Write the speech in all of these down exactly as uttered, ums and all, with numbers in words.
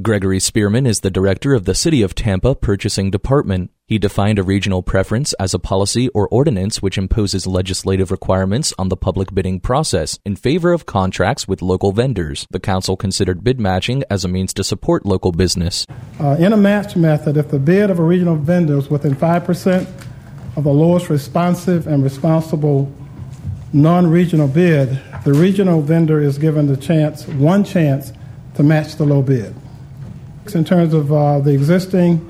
Gregory Spearman is the director of the City of Tampa Purchasing Department. He defined a regional preference as a policy or ordinance which imposes legislative requirements on the public bidding process in favor of contracts with local vendors. The council considered bid matching as a means to support local business. Uh, in a match method, if the bid of a regional vendor is within five percent of the lowest responsive and responsible non-regional bid, the regional vendor is given the chance, one chance, to match the low bid. In terms of uh, the existing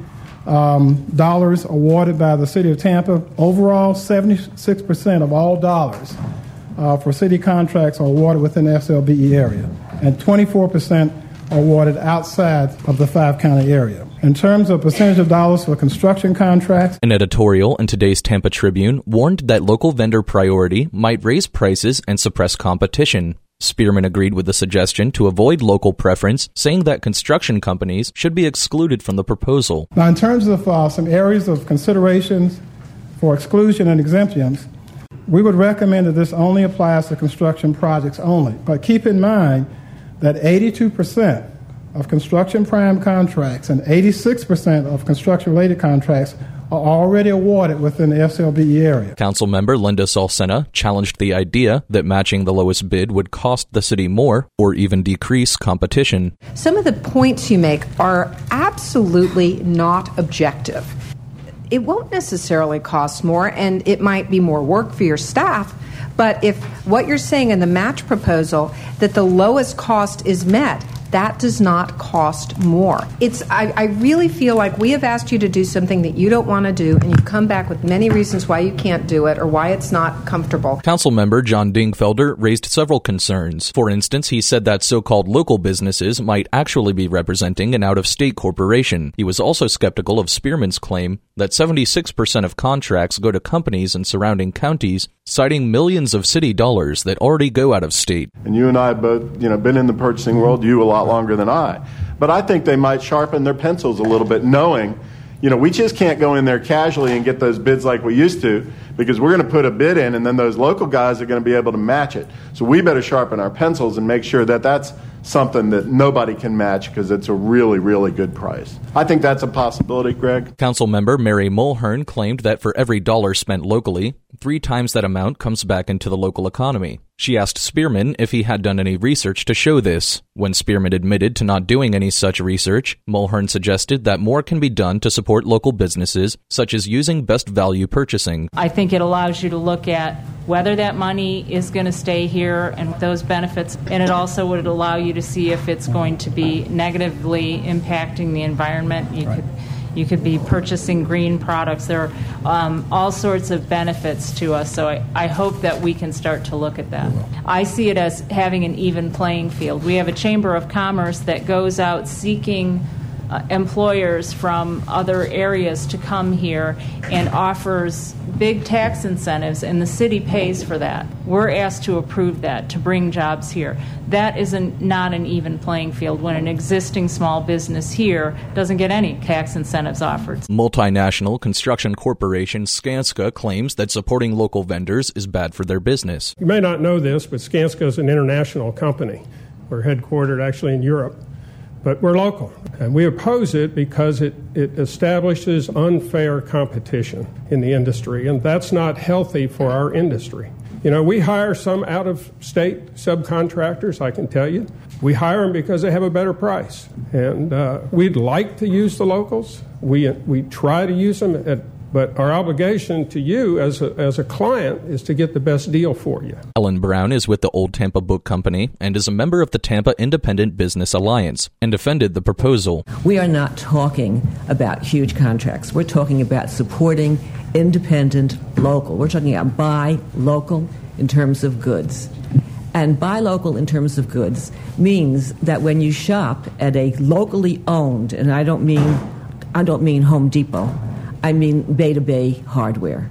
um, dollars awarded by the City of Tampa, overall seventy-six percent of all dollars uh, for city contracts are awarded within the S L B E area, and twenty-four percent are awarded outside of the five-county area. In terms of percentage of dollars for construction contracts, an editorial in today's Tampa Tribune warned that local vendor priority might raise prices and suppress competition. Spearman agreed with the suggestion to avoid local preference, saying that construction companies should be excluded from the proposal. Now, in terms of uh, some areas of considerations for exclusion and exemptions, we would recommend that this only applies to construction projects only. But keep in mind that eighty-two percent of construction prime contracts and eighty-six percent of construction-related contracts are already awarded within the S L B E area. Councilmember Linda Salcena challenged the idea that matching the lowest bid would cost the city more or even decrease competition. Some of the points you make are absolutely not objective. It won't necessarily cost more, and it might be more work for your staff, but if what you're saying in the match proposal, that the lowest cost is met, that does not cost more. It's. I, I really feel like we have asked you to do something that you don't want to do, and you've come back with many reasons why you can't do it or why it's not comfortable. Councilmember John Dingfelder raised several concerns. For instance, he said that so-called local businesses might actually be representing an out-of-state corporation. He was also skeptical of Spearman's claim that seventy-six percent of contracts go to companies in surrounding counties, citing millions of city dollars that already go out of state. And you and I both, you know, been in the purchasing world, you a lot longer than I. But I think they might sharpen their pencils a little bit, knowing, you know, we just can't go in there casually and get those bids like we used to, because we're going to put a bid in and then those local guys are going to be able to match it. So we better sharpen our pencils and make sure that that's something that nobody can match because it's a really, really good price. I think that's a possibility, Greg. Councilmember Mary Mulhern claimed that for every dollar spent locally, three times that amount comes back into the local economy. She asked Spearman if he had done any research to show this. When Spearman admitted to not doing any such research, Mulhern suggested that more can be done to support local businesses, such as using best value purchasing. I think it allows you to look at whether that money is going to stay here and those benefits, and it also would allow you to see if it's going to be negatively impacting the environment. You could You could be purchasing green products. There are um, all sorts of benefits to us, so I, I hope that we can start to look at that. I see it as having an even playing field. We have a Chamber of Commerce that goes out seeking uh, employers from other areas to come here and offers big tax incentives, and the city pays for that. We're asked to approve that, to bring jobs here. That is an, not an even playing field when an existing small business here doesn't get any tax incentives offered. Multinational construction corporation Skanska claims that supporting local vendors is bad for their business. You may not know this, but Skanska is an international company. We're headquartered actually in Europe, but we're local. And we oppose it because it, it establishes unfair competition in the industry, and that's not healthy for our industry. You know, we hire some out-of-state subcontractors, I can tell you. We hire them because they have a better price. And uh, we'd like to use the locals. We we try to use them, at, but our obligation to you as a, as a client is to get the best deal for you. Ellen Brown is with the Old Tampa Book Company and is a member of the Tampa Independent Business Alliance and defended the proposal. We are not talking about huge contracts. We're talking about supporting independent local. We're talking about buy local in terms of goods. And buy local in terms of goods means that when you shop at a locally owned, and I don't mean I don't mean Home Depot, I mean Beta Bay Hardware.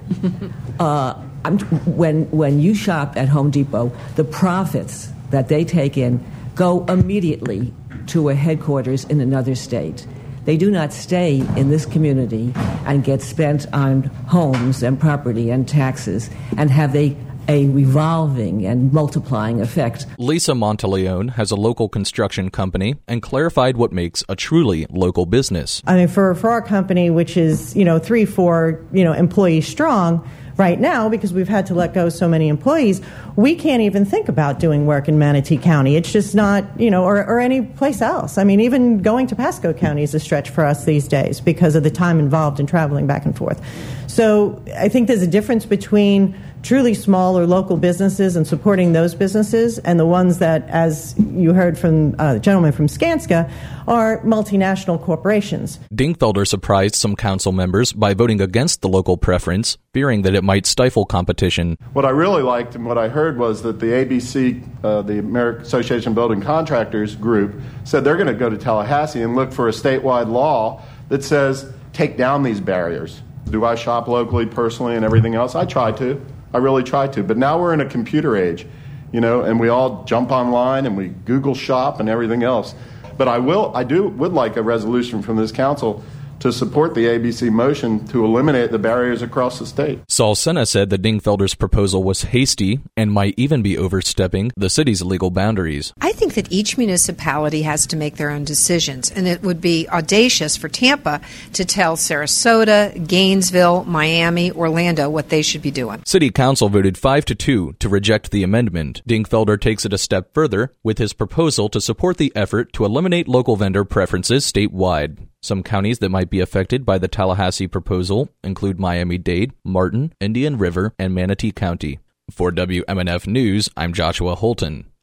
uh, I'm, when when you shop at Home Depot, the profits that they take in go immediately to a headquarters in another state. They do not stay in this community and get spent on homes and property and taxes and have they a revolving and multiplying effect. Lisa Monteleone has a local construction company and clarified what makes a truly local business. I mean, for, for our company, which is, you know, three, four, you know, employees strong right now, because we've had to let go so many employees, we can't even think about doing work in Manatee County. It's just not, you know, or, or any place else. I mean, even going to Pasco County is a stretch for us these days because of the time involved in traveling back and forth. So I think there's a difference between truly small or local businesses and supporting those businesses and the ones that, as you heard from uh, the gentleman from Skanska, are multinational corporations. Dingfelder surprised some council members by voting against the local preference, fearing that it might stifle competition. What I really liked and what I heard was that the A B C, uh, the American Association of Building Contractors group, said they're going to go to Tallahassee and look for a statewide law that says take down these barriers. Do I shop locally, personally, and everything else? I try to. I really try to. But now we're in a computer age, you know, and we all jump online and we Google shop and everything else. But I will, I do, would like a resolution from this council to support the A B C motion to eliminate the barriers across the state. Saul Sena said that Dingfelder's proposal was hasty and might even be overstepping the city's legal boundaries. I think that each municipality has to make their own decisions, and it would be audacious for Tampa to tell Sarasota, Gainesville, Miami, Orlando what they should be doing. City Council voted five to two to reject the amendment. Dingfelder takes it a step further with his proposal to support the effort to eliminate local vendor preferences statewide. Some counties that might be affected by the Tallahassee proposal include Miami-Dade, Martin, Indian River, and Manatee County. For W M N F News, I'm Joshua Holton.